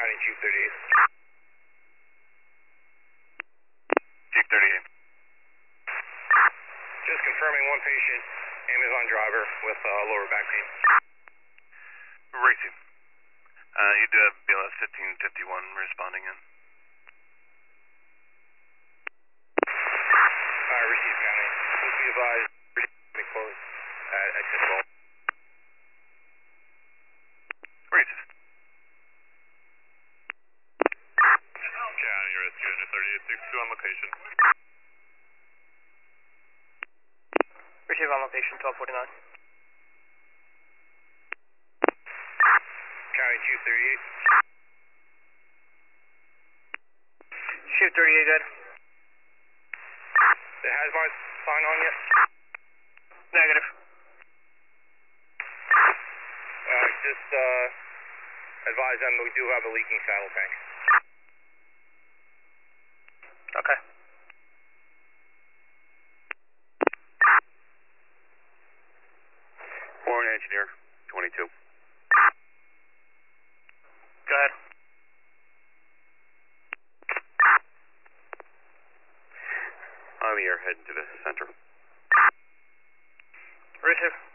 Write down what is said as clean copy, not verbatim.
County, Chief 38. Chief 38. Just confirming one patient, Amazon driver with lower back pain. Racing. You do have BLS 1551 responding in. Receive County. Please be advised, receive close at Tisball. Racist. County, rescue unit 3862 on location. Receive on location, 1249. County, Chief 38. Chief 38, good. The hazmat sign on yet? Negative. Just advise them we do have a leaking saddle tank. Okay. Foreign engineer, 22. Go ahead. I'm here, heading to the center. Receive.